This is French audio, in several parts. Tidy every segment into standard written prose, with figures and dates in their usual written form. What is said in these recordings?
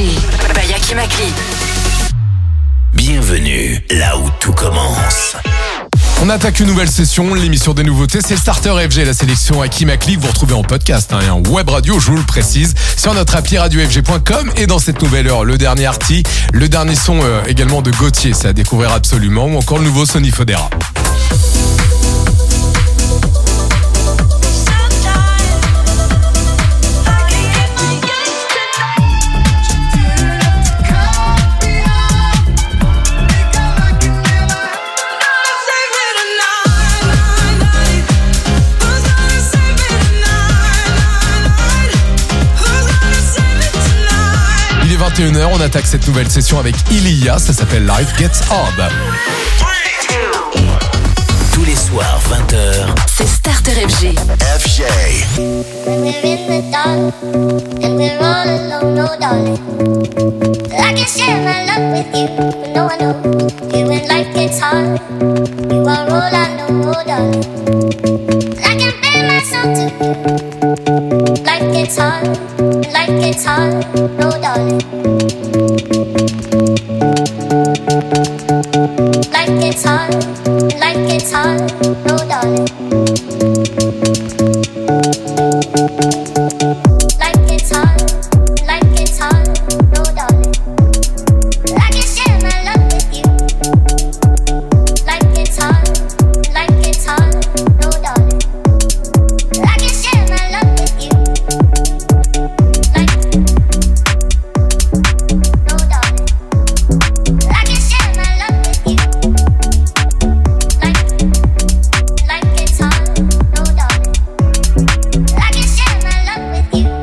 FG by Hakim Akli. Bienvenue là où tout commence. On attaque une nouvelle session, l'émission des nouveautés, c'est le Starter FG, la sélection Hakim Akli que vous retrouvez en podcast et en web radio, je vous le précise, sur notre appli radiofg.com. Et dans cette nouvelle heure, le dernier arty, le dernier son également de Gauthier, c'est à découvrir absolument, ou encore le nouveau Sonny Fodera. Il est 21h, on attaque cette nouvelle session avec Ilia, ça s'appelle Life Gets Hard. Tous les soirs, 20h, C'est Starter FG. FG. When we're in the dark and we're all alone, oh darling, I can share my love with you, but no one knows you when life gets hard. You are all I know, oh darling. I can feel myself to you. Life gets hard, life gets hard, oh darling. Life gets hard, life gets hard, oh darling. Life gets hard, life gets hard, no darling. I can share my love with you. Life gets hard, no darling. I can share my love with you. No darling. I can share my love with you. Life gets hard, no darling. I can share my love with you.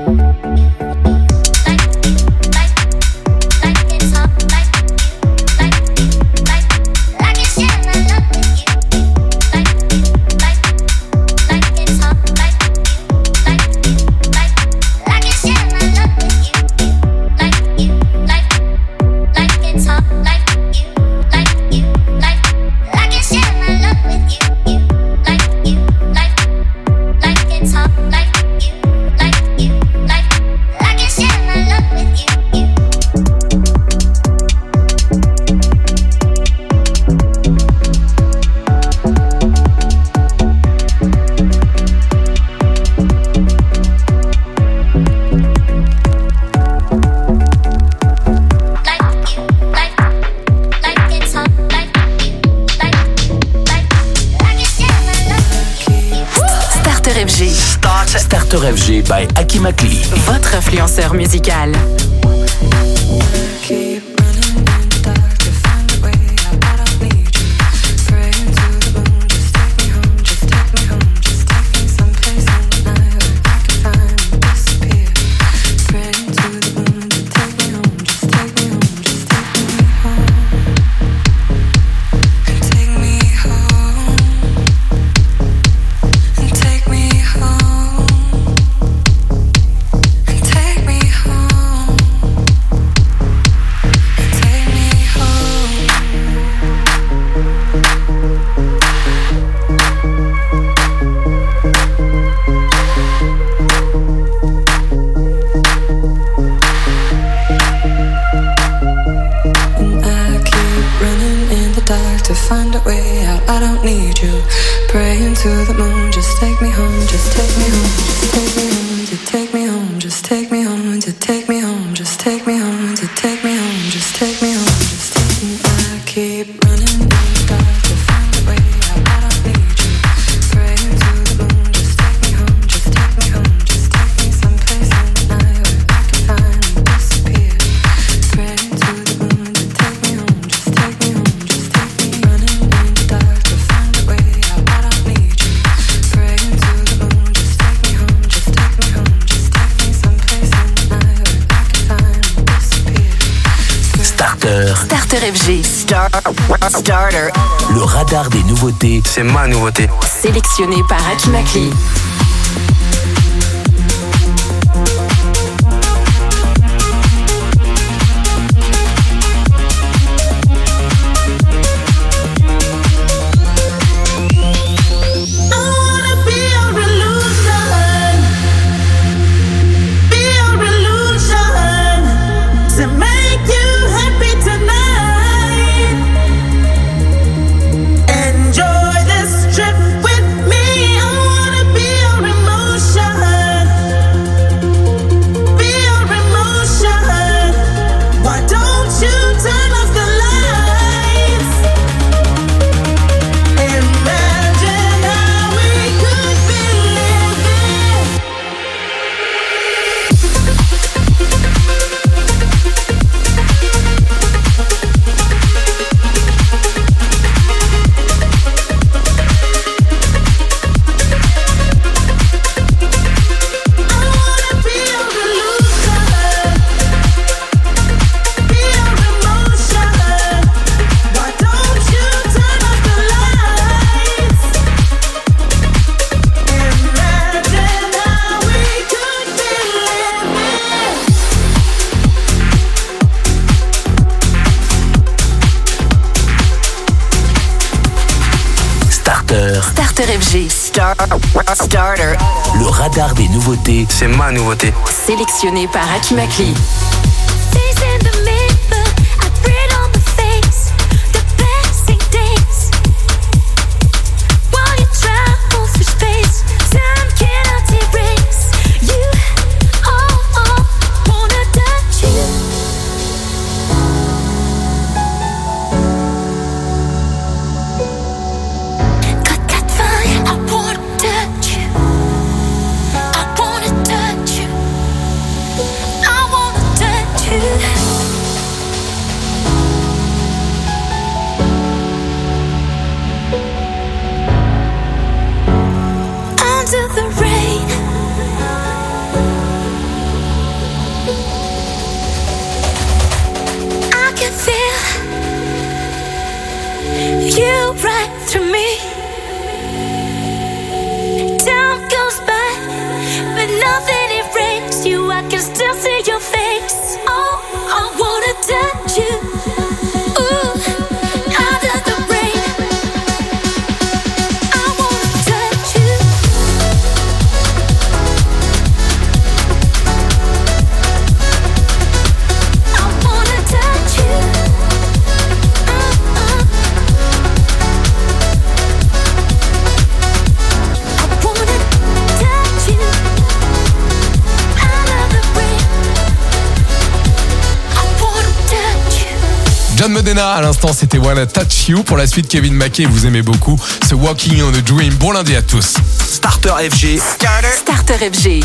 Starter FG by Hakim Akli. Votre influenceur musical. Starter. Le radar des nouveautés. C'est ma nouveauté. Sélectionné par Hakim Akli. Be a revolution. FG Starter. Le radar des nouveautés. C'est ma nouveauté. Sélectionné par Aki Makli. John Modena, à l'instant, c'était Wanna Touch You. Pour la suite, Kevin Mackey, vous aimez beaucoup ce Walking on a Dream. Bon lundi à tous. Starter FG. Starter FG.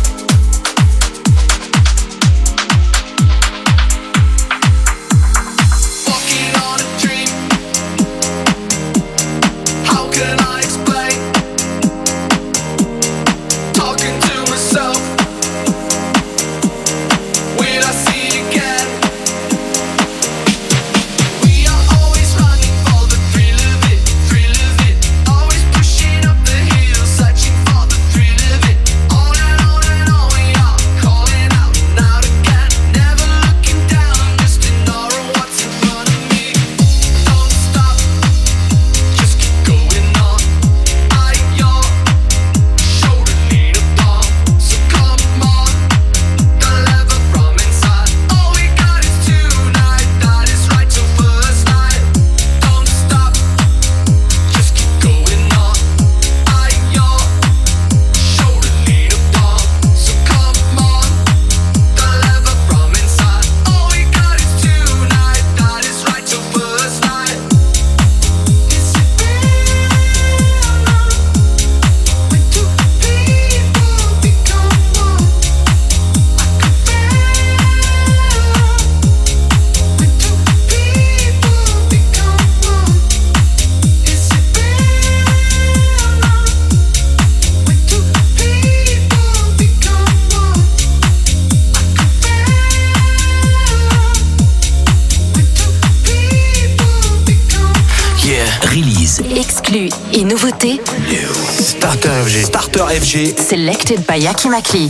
Exclus et nouveautés. Starter FG. Starter FG. Selected by Aki Makli.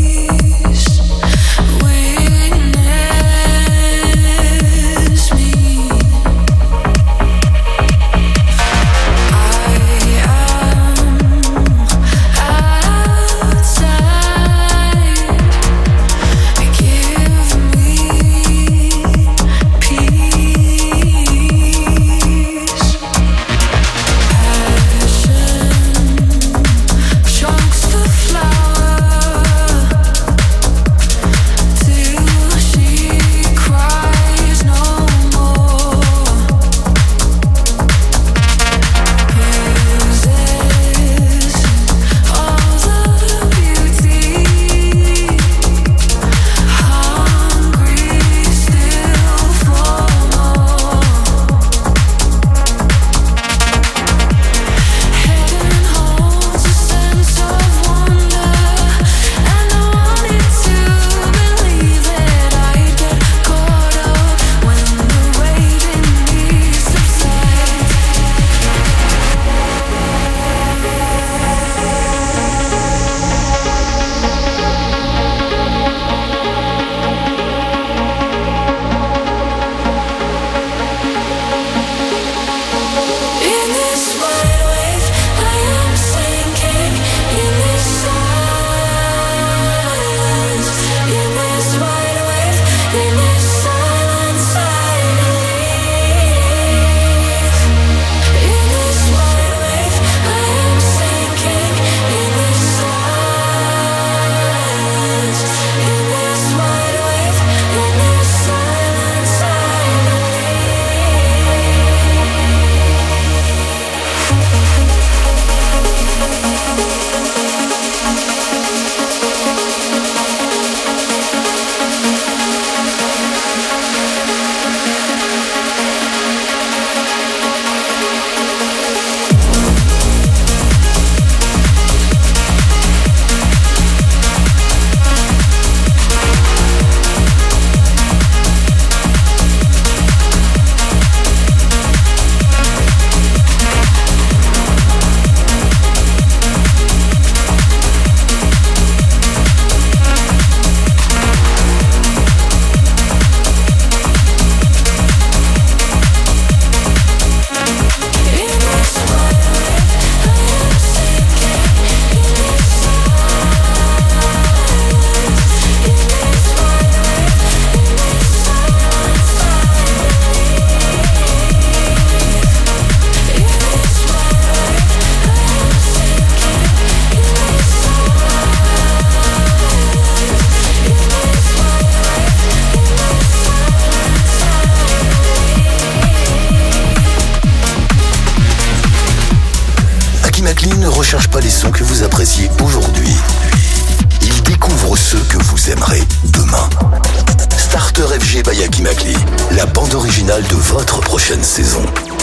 Me Makli ne recherche pas les sons que vous appréciez aujourd'hui. Il découvre ceux que vous aimerez demain. Starter FG by Hakim Makli, la bande originale de votre prochaine saison.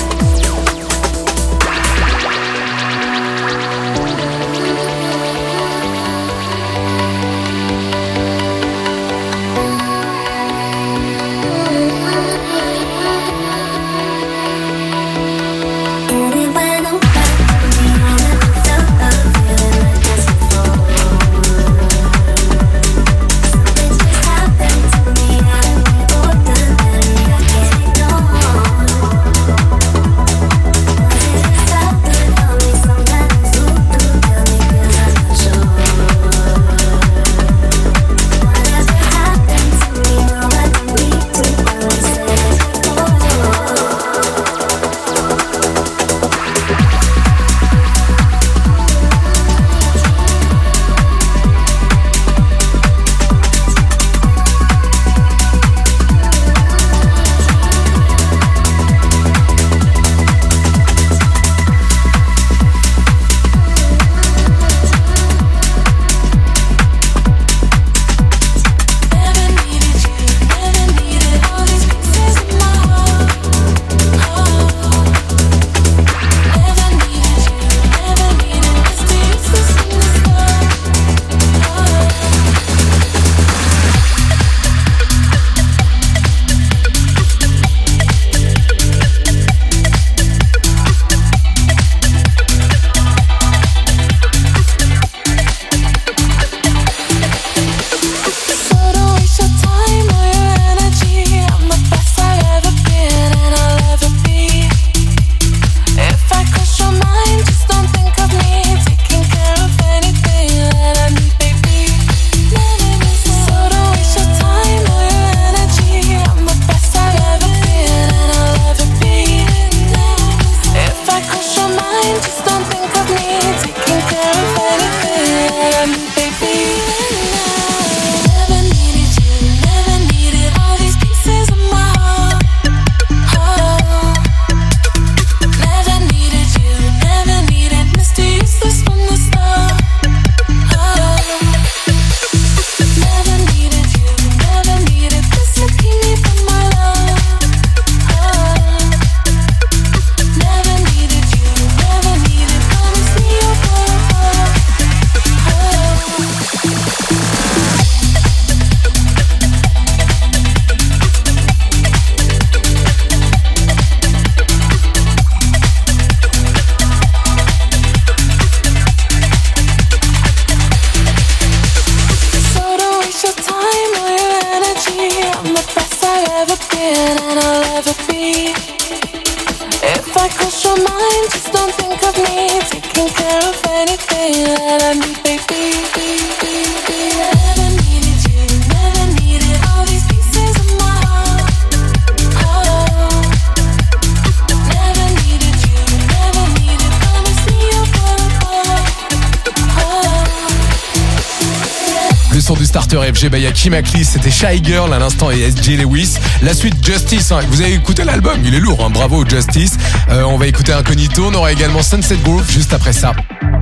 FG by Hakim Makli, c'était Shy Girl à l'instant et SJ Lewis. La suite Justice, hein. Vous avez écouté l'album, il est lourd, hein. Bravo Justice. On va écouter Incognito, on aura également Sunset Groove juste après ça.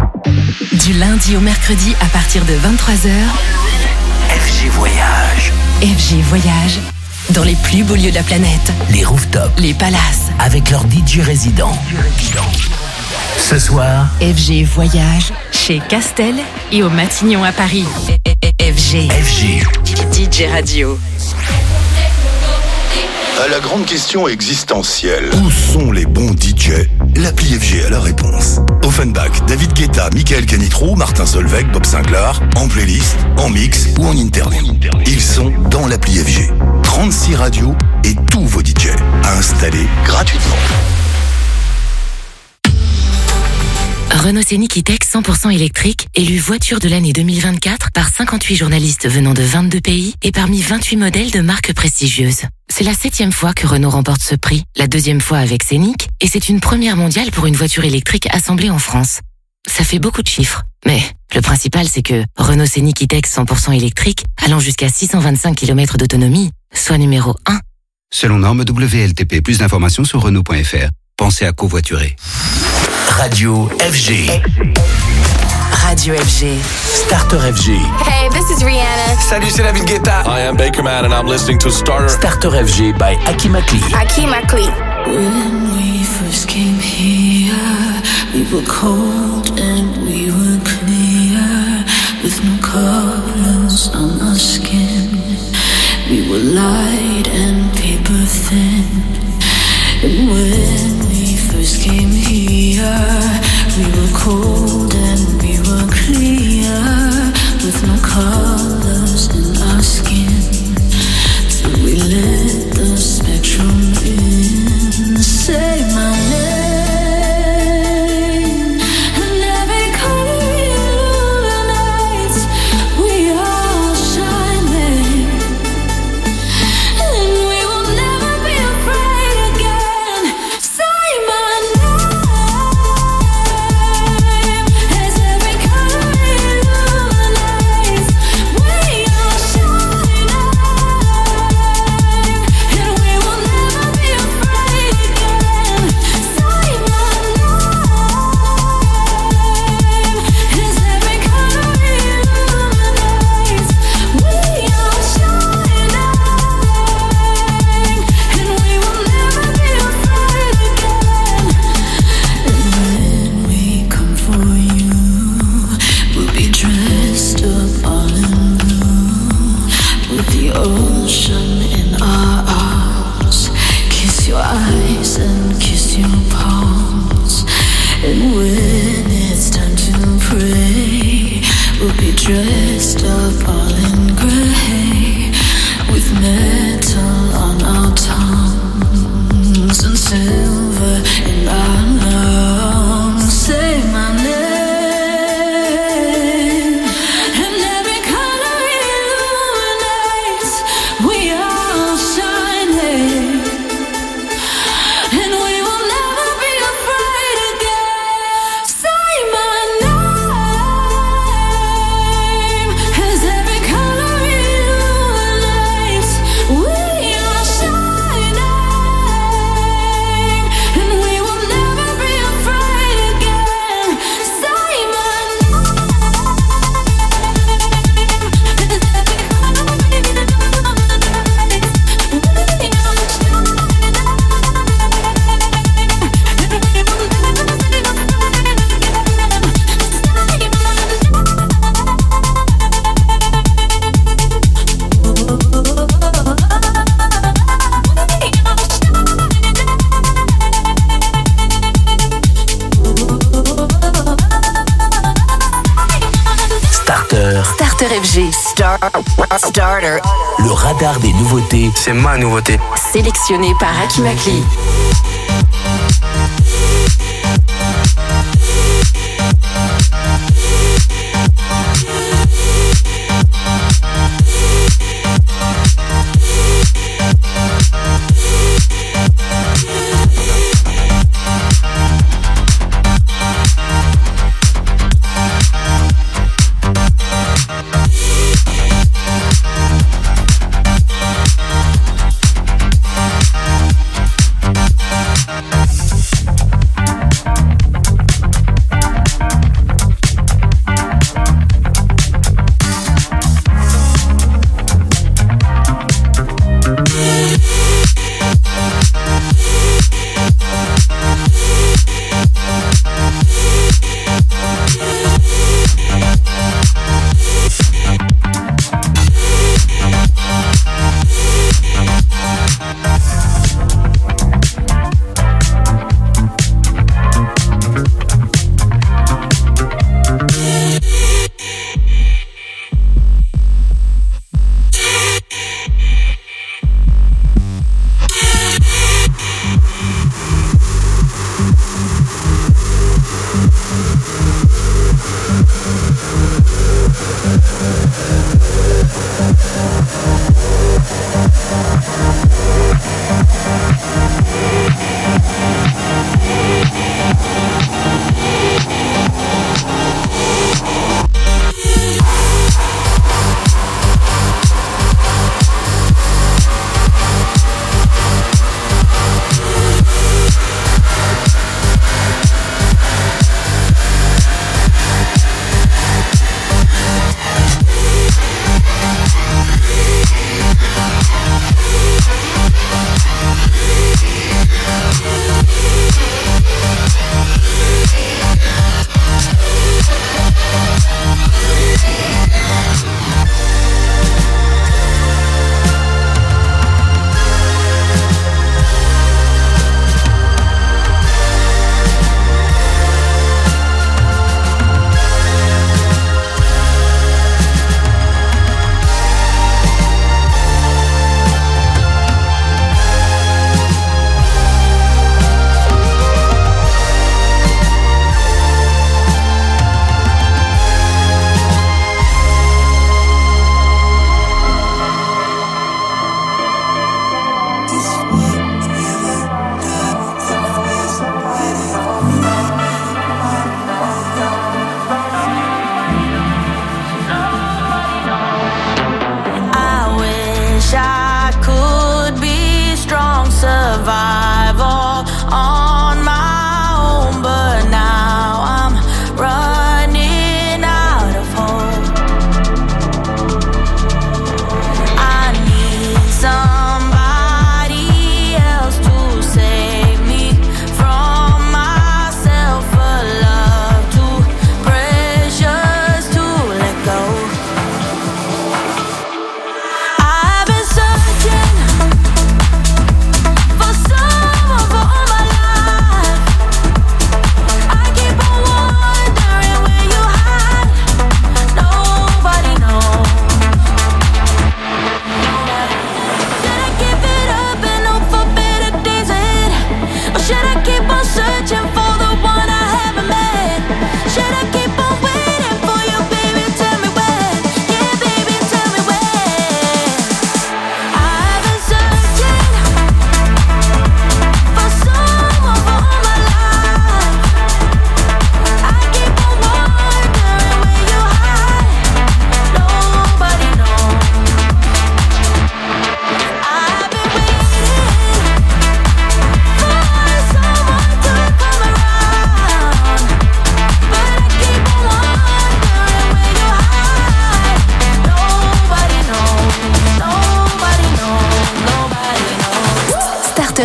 Du lundi au mercredi à partir de 23h, FG Voyage. FG Voyage dans les plus beaux lieux de la planète. Les rooftops. Les palaces. Avec leurs DJ résidents. Ce soir, FG Voyage chez Castel et au Matignon à Paris. FG DJ Radio. à la grande question existentielle. Où sont les bons DJ? L'appli FG a la réponse. Offenbach, David Guetta, Michael Canitro, Martin Solveig, Bob Sinclair, en playlist, en mix ou en interview. Ils sont dans l'appli FG. 36 radios et tous vos DJ à installer gratuitement. Renault Scénic E-Tech 100% électrique, élu voiture de l'année 2024 par 58 journalistes venant de 22 pays et parmi 28 modèles de marques prestigieuses. C'est la 7e fois que Renault remporte ce prix, la 2e fois avec Scénic, et c'est une première mondiale pour une voiture électrique assemblée en France. Ça fait beaucoup de chiffres, mais le principal c'est que Renault Scénic E-Tech 100% électrique, allant jusqu'à 625 km d'autonomie, soit numéro 1. Selon norme WLTP, plus d'informations sur Renault.fr. Pensez à covoiturer. Radio FG. Radio FG. Starter FG. Hey, this is Rihanna. Salut, c'est David Guetta. I am Baker Man and I'm listening to Starter. Starter FG by Hakim Akli. Hakim Akli. When we first came here, we were cold and we were clear, with no colors on our skin. We were light and paper thin. And when we first came here, we were cold and we were clear, with no colors in our skin. Till we let the spectrum in. Say my name, and every color illuminates. We are shining, and we will never be afraid again. Say my name, as every color illuminates. We are shining, and we will never be afraid again. Say my name, as every color illuminates. We are shining, and we will never be afraid again. And when we come for you, we'll be dressed up all in blue, with the ocean in our arms. Kiss your eyes and kiss your palms. And when it's time to pray, we'll be dressed up all in gray, with metal on our tongues and silver in our lungs. Say my name, and every color illuminates. We are shining, and we will never be afraid again. Say my name, as every color illuminates. We are shining, and we will never be afraid again. Say my name, as every color Starter. Starter FG. Starter. Le radar des nouveautés. C'est ma nouveauté. Sélectionné par Hakim Akli.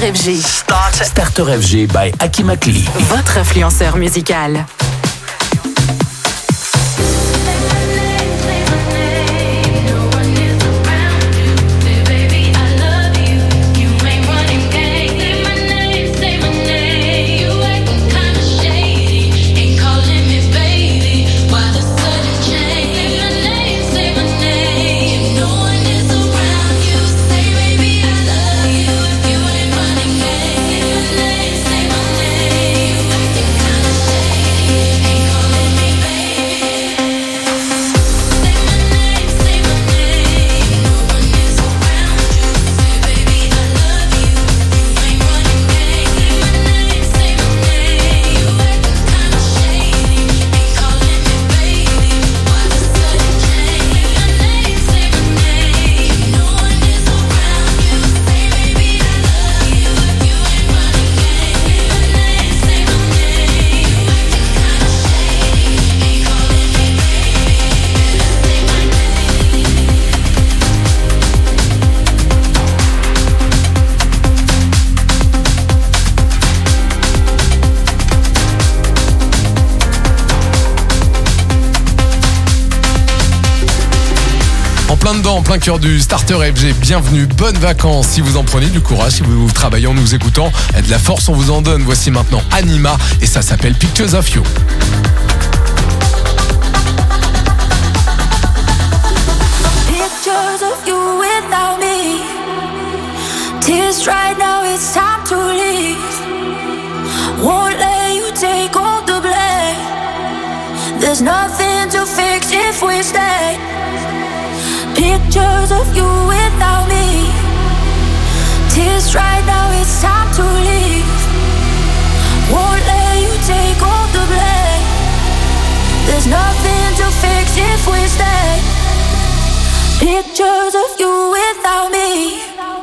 FG. Starter FG by Akimakli. Votre influenceur musical. En plein cœur du Starter FG, bienvenue, bonnes vacances si vous en prenez, du courage si vous travaillez en nous écoutant, et de la force on vous en donne. Voici maintenant Anima et ça s'appelle Pictures of You. Pictures of you without me. Tears right now, it's time to leave. Won't let you take all the blame. There's nothing to fix if we stay. Pictures of you without me. Tears right now, it's time to leave. Won't let you take all the blame. There's nothing to fix if we stay. Pictures of you without me.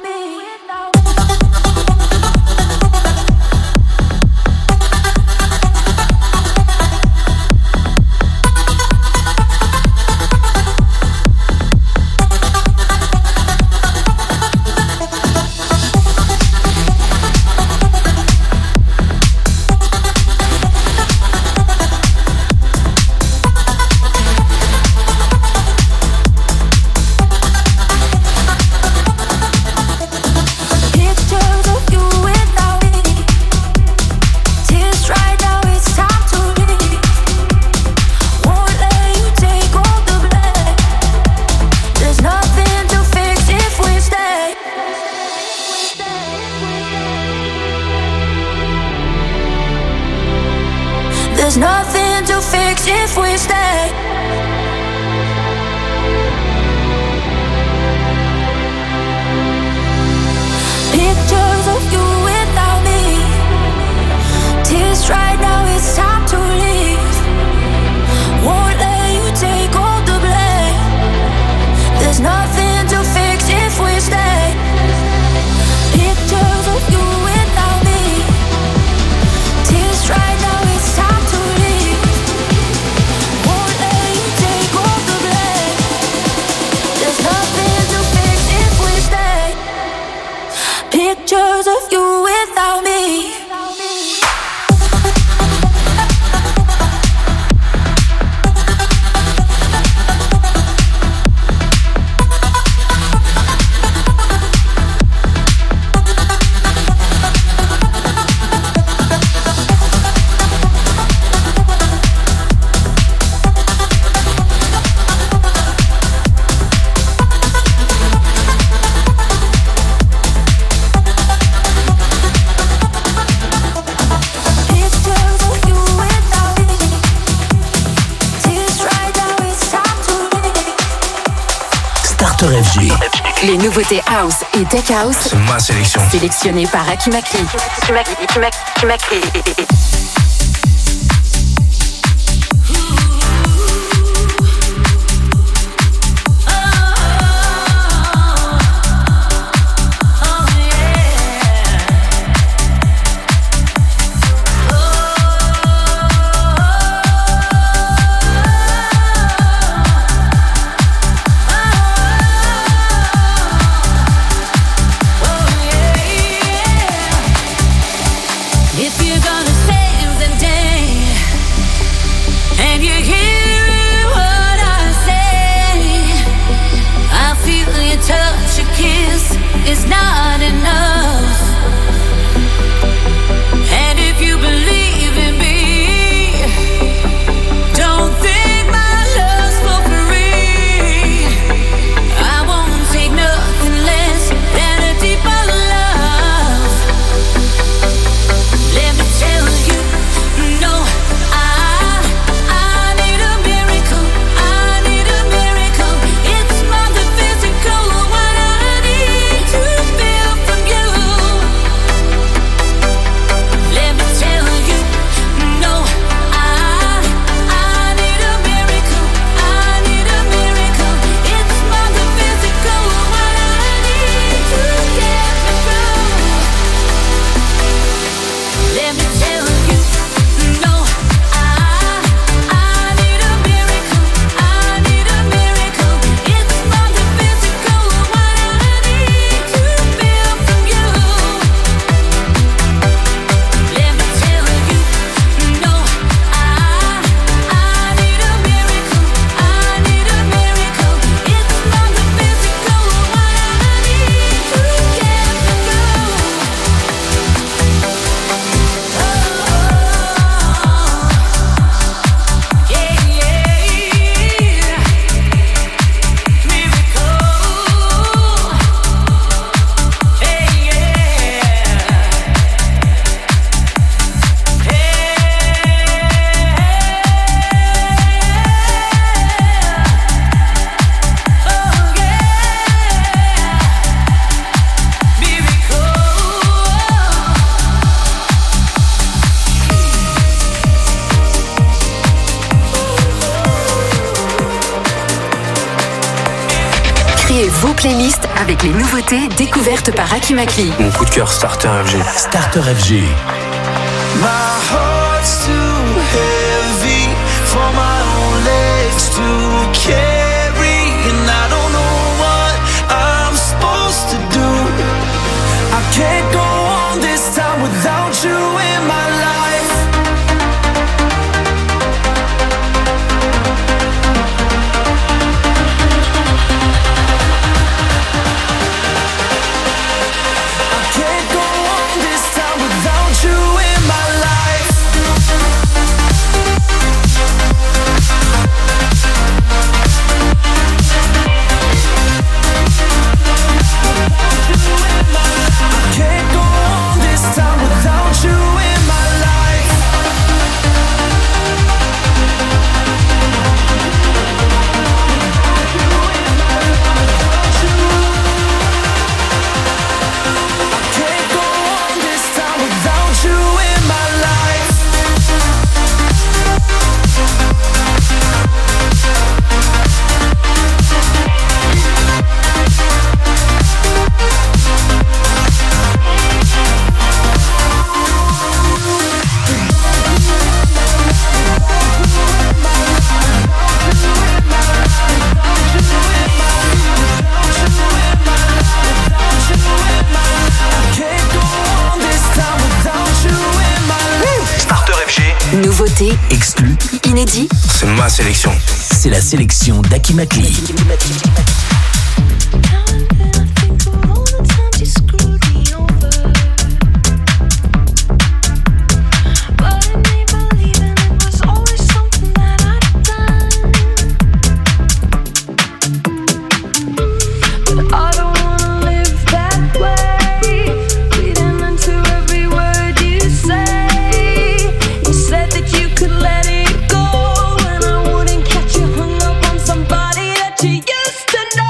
There's nothing to fix if we stay. Pictures of you without me. Tears right now, it's time to leave. Won't let you take all the blame. There's nothing to fix if we stay. Pictures of you without me. Tears right now, it's time to leave. Won't let you take all the blame. There's nothing to fix if we stay. Pictures of you without me. FG. Les nouveautés house et tech house. C'est ma sélection. Sélectionnées par Akimakli. Yeah. Créez vos playlists avec les nouveautés découvertes par Hakim Akli. Mon coup de cœur, Starter FG. Starter FG. My heart's too heavy for my own legs to carry, and I don't know what I'm supposed to do. I can't go on this time without you in my life. I can't go on this time without you in my life. I can't go on this time without you in my life. I can't go on this time without you in my life. I can't go on this time without you in my life. Starter FG. Nouveautés, Exclu. inédits, C'est ma sélection. C'est la sélection d'Hakim Akli. I don't wanna live that way. Reading into every word you say. You said that you could let it go, and I wouldn't catch you hung up on somebody that you used to know.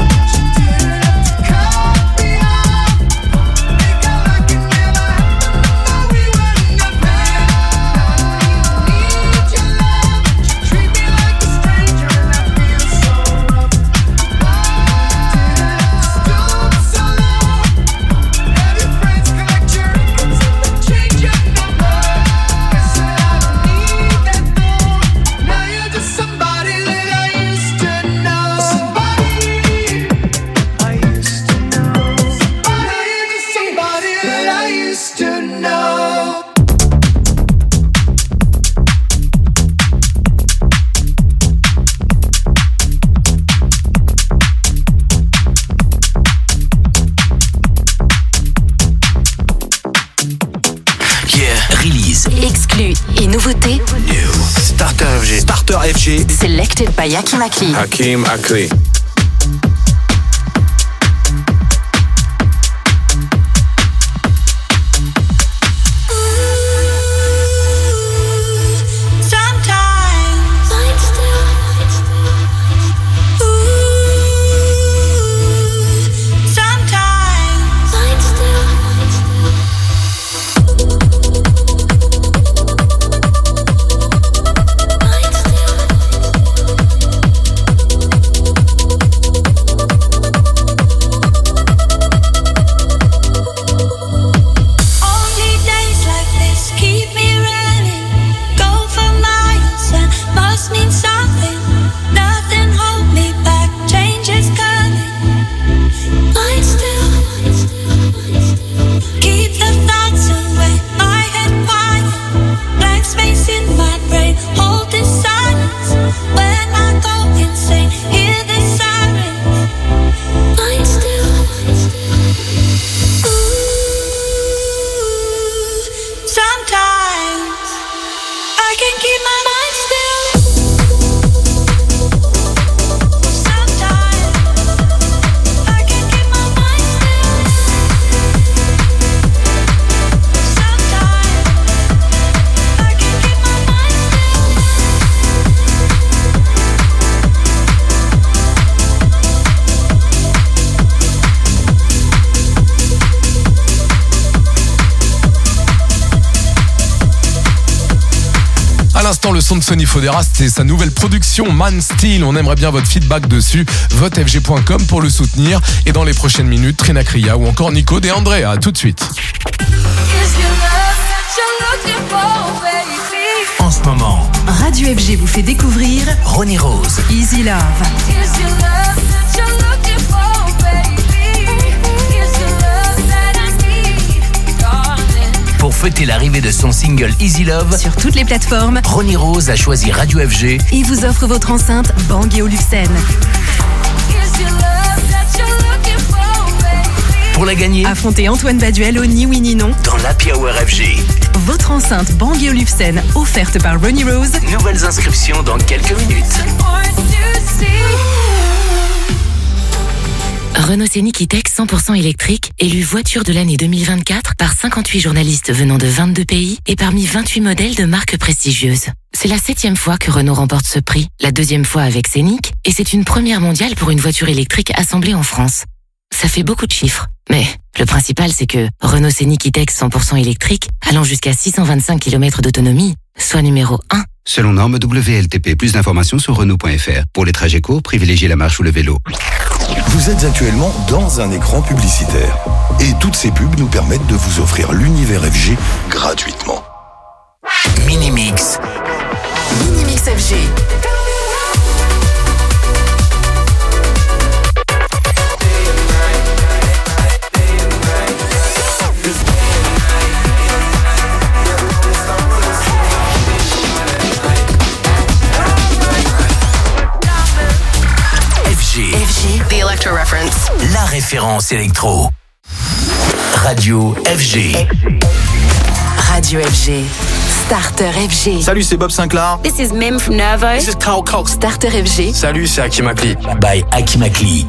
Release. exclus et nouveautés, Starter FG. Starter FG. selected by Hakim Akli. Hakim Akli. Sometimes I can keep my mind still. À l'instant, le son de Sonny Fodera, c'était sa nouvelle production Man Steel. On aimerait bien votre feedback dessus. Votefg.com pour le soutenir. Et dans les prochaines minutes, Trina Kriya ou encore Nico De André. À tout de suite. En ce moment, Radio FG vous fait découvrir Ronnie Rose. Easy Love. Pour fêter l'arrivée de son single Easy Love, Sur toutes les plateformes, Ronnie Rose a choisi Radio FG et vous offre votre enceinte Bang & Olufsen. pour la gagner. Affrontez Antoine Baduel au Ni Oui Ni Non dans l'Happy Hour FG. Votre enceinte Bang & Olufsen offerte par Ronnie Rose. Nouvelles inscriptions dans quelques minutes. Renault Scénic E-Tech 100% électrique, élu voiture de l'année 2024 par 58 journalistes venant de 22 pays et parmi 28 modèles de marques prestigieuses. C'est la 7e fois que Renault remporte ce prix, la 2e fois avec Scénic, et c'est une première mondiale pour une voiture électrique assemblée en France. Ça fait beaucoup de chiffres, mais le principal c'est que Renault Scénic E-Tech 100% électrique, allant jusqu'à 625 km d'autonomie, soit numéro 1. Selon norme WLTP, plus d'informations sur Renault.fr. Pour les trajets courts, privilégiez la marche ou le vélo. Vous êtes actuellement dans un écran publicitaire. Et toutes ces pubs nous permettent de vous offrir l'univers FG gratuitement. Minimix. Minimix FG. FG, The Electro Reference. la référence électro. Radio FG. Radio FG. Starter FG. Salut, c'est Bob Sinclair. This is Mim from Nervo. This is Carl Cox. Starter FG. Salut, c'est Hakim Akli. By Hakim Akli.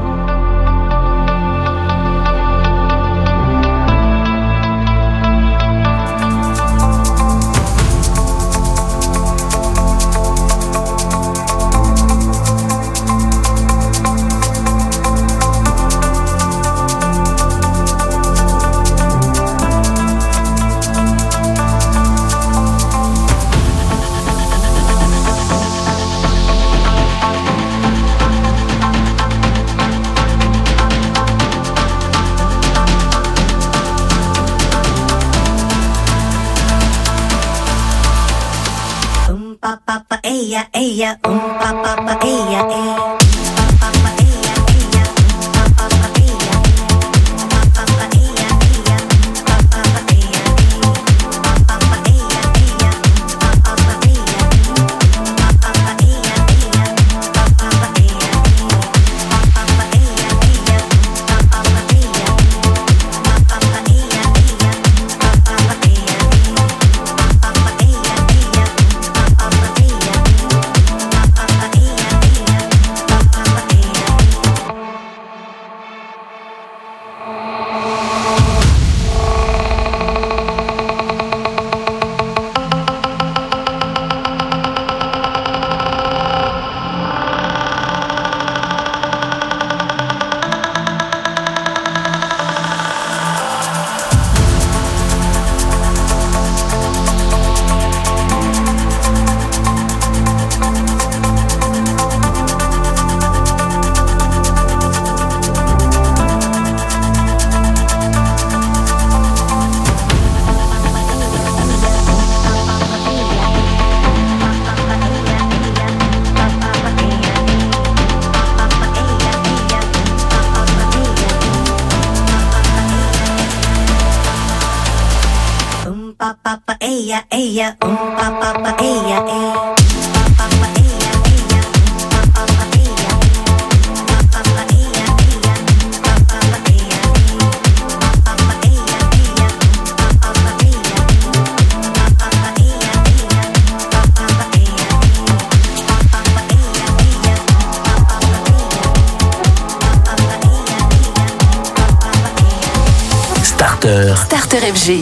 Starter FG.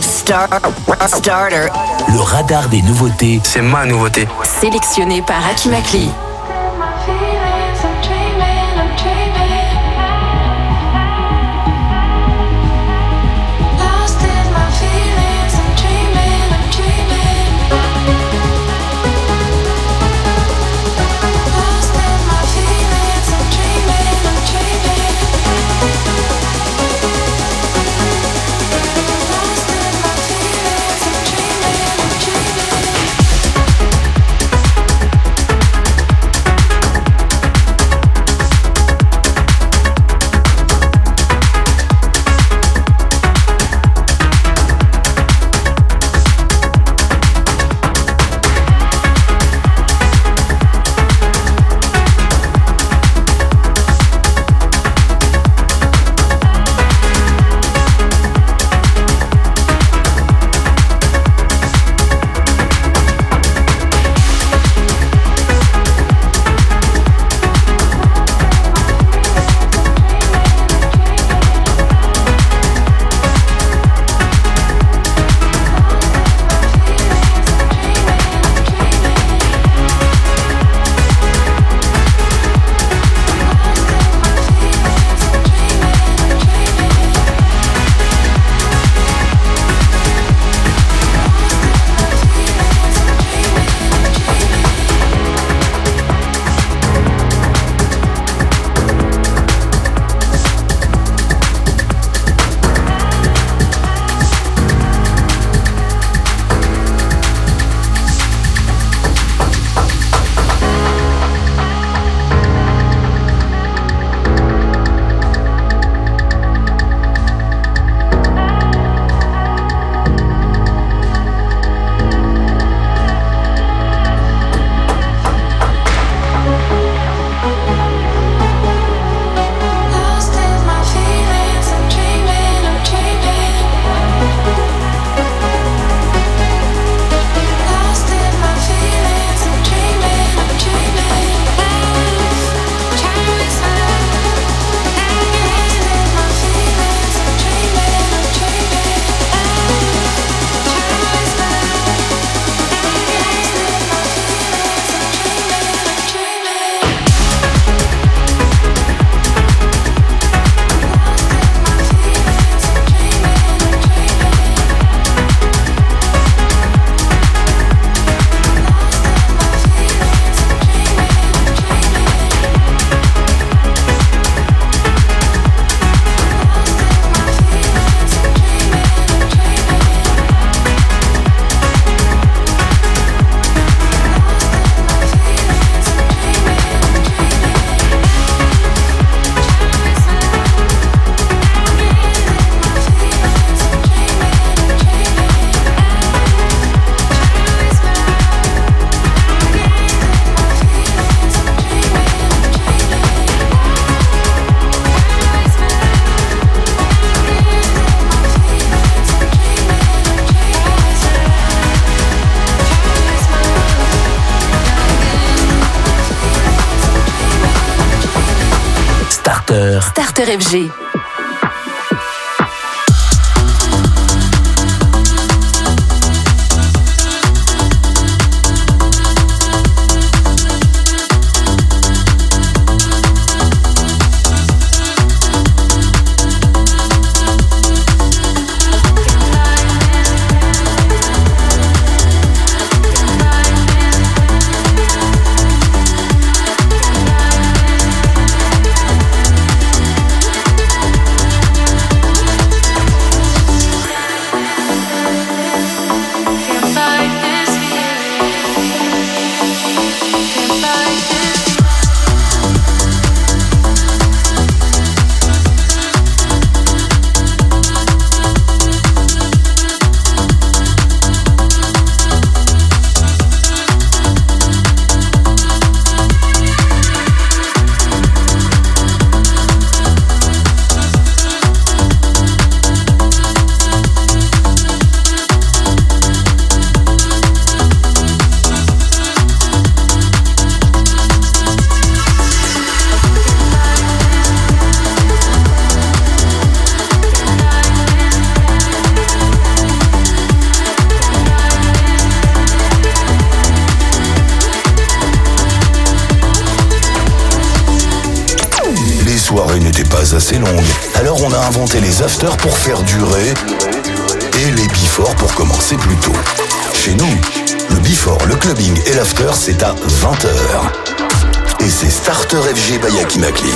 Starter. Le radar des nouveautés. C'est ma nouveauté. Sélectionné par Hakim Akli. Starter. Starter FG. Assez longue. Alors on a inventé les afters pour faire durer et les before pour commencer plus tôt. Chez nous, le before, le clubbing et l'after, c'est à 20h. Et c'est Starter FG by Hakim Akli.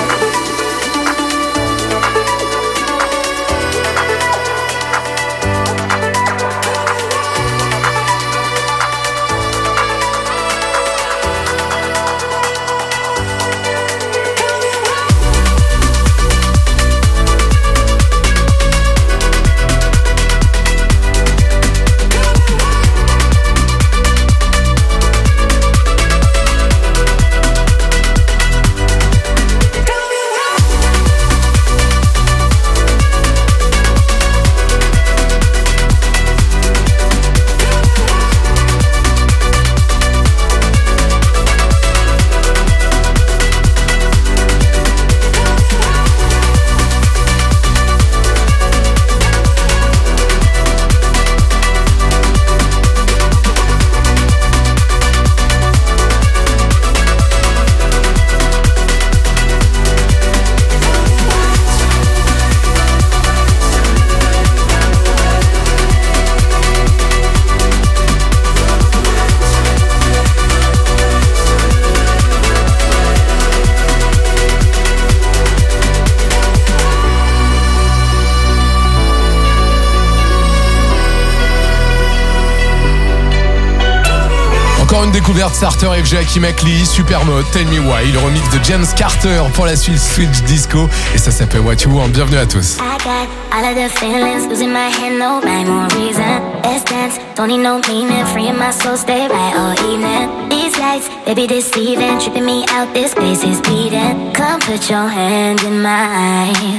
Une découverte Starter FG Hakim Akli, Supermode, Tell Me Why, le remix de James Carter pour la suite Switch Disco et ça s'appelle What You Want. Bienvenue à tous. I got all of the feelings, losing my head, no rhyme or reason. Let's dance, don't need no meaning, freeing my soul, stay right all evening. These lights, baby deceiving, tripping me out, this place is bleeding. Come put your hand in mine.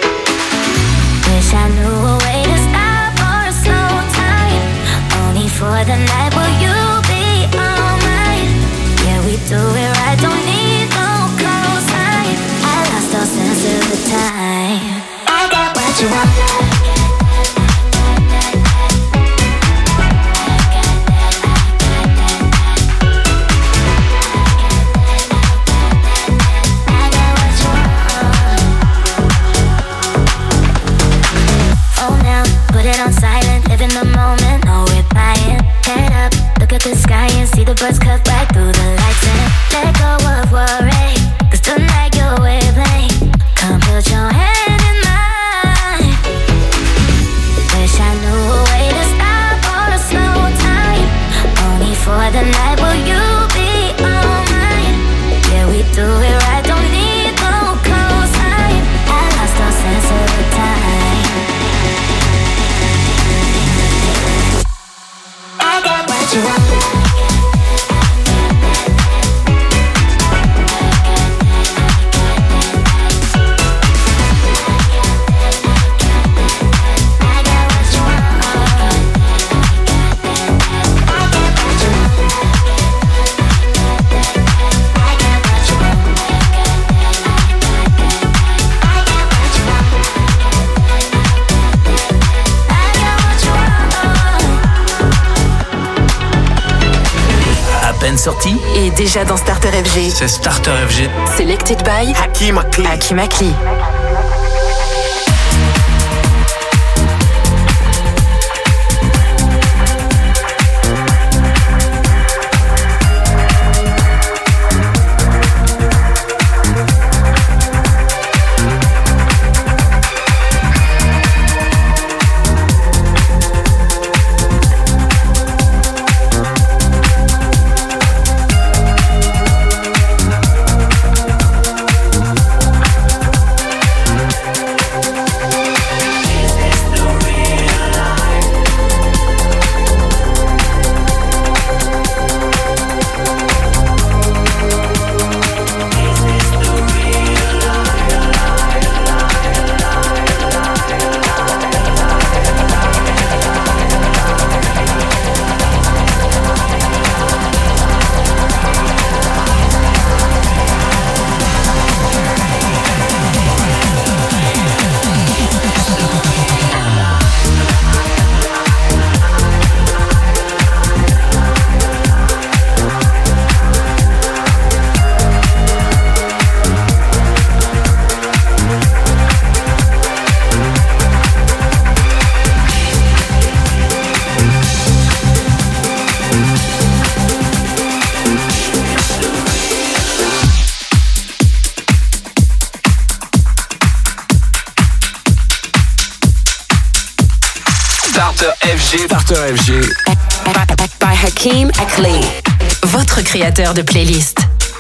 Wish I knew a way to stop or a slow time. Only for the night, will you all night? Yeah, we do it right, don't need no cosign. I lost all sense of the time. I got what you want. On silent, live in the moment, no replying. Head up, look at the sky and see the birds cut right through the lights and let go of worry, 'cause tonight you're wavelength. Come put your hand in mine. Wish I knew a way to stop or a slow time. Only for the night, will you be all mine? Yeah, we do it right, don't need no cosign. I lost all sense of the time. You want. peine sorti et déjà dans Starter FG. C'est Starter FG. Selected by Hakim Akli. Hakim Akli. Starter FG. By Hakim Akli. Votre créateur de playlist.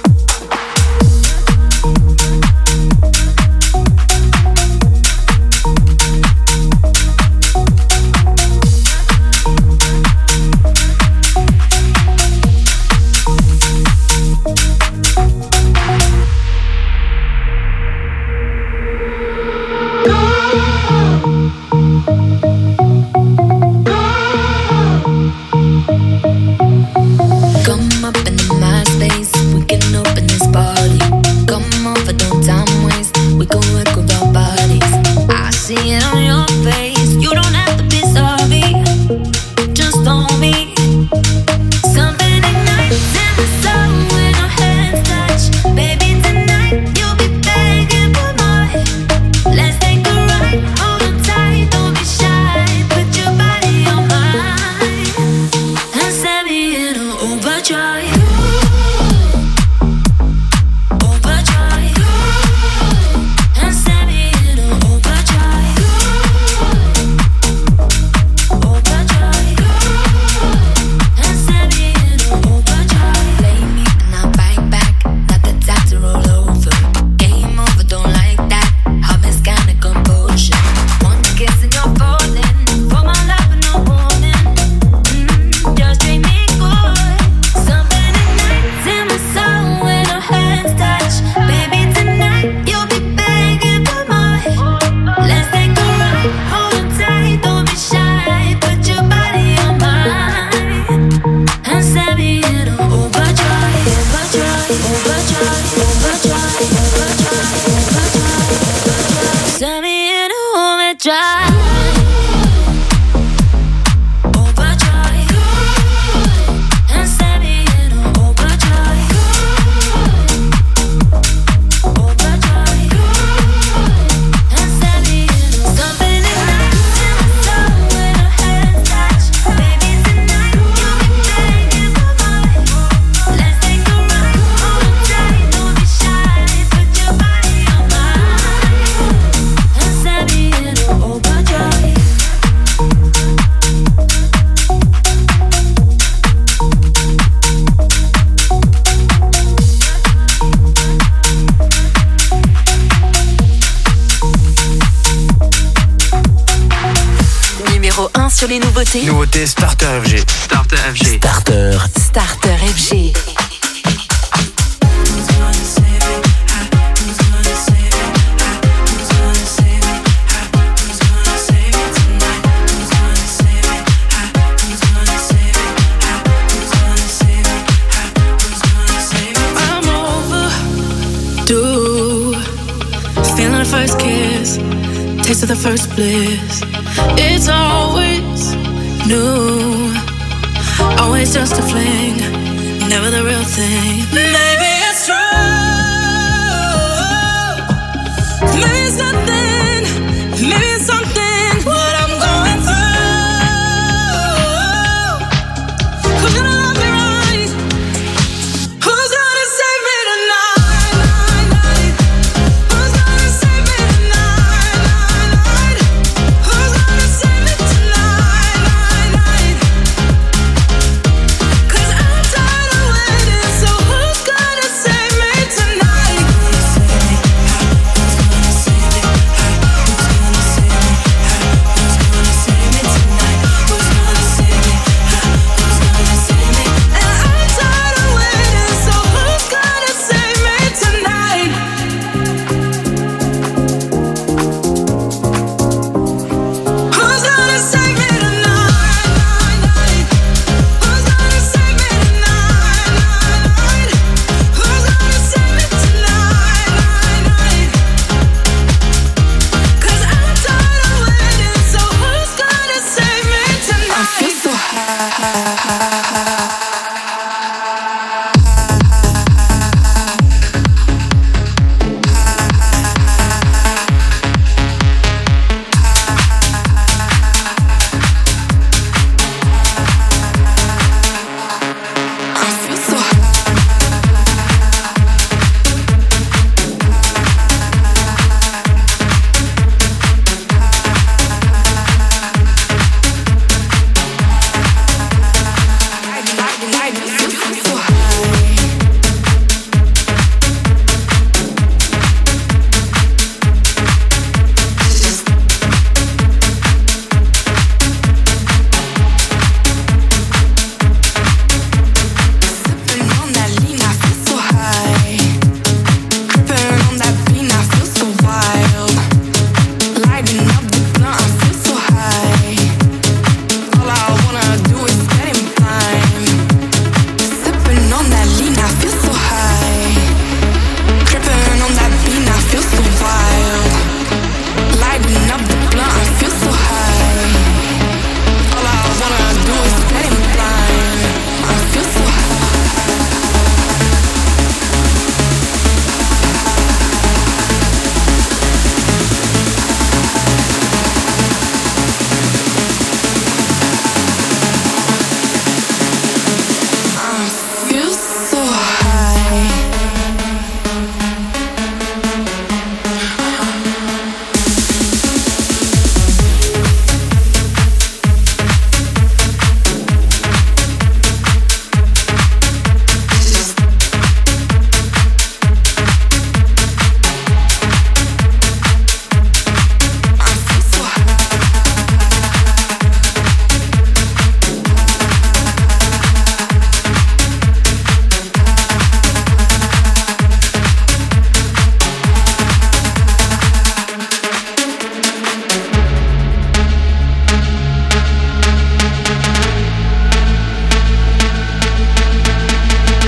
Sur les nouveautés. Nouveauté Starter FG. Starter FG. Starter FG. I'm overdue. Feeling the first kiss. Taste of the first bliss. It's always new, always just a fling. Never the real thing. Maybe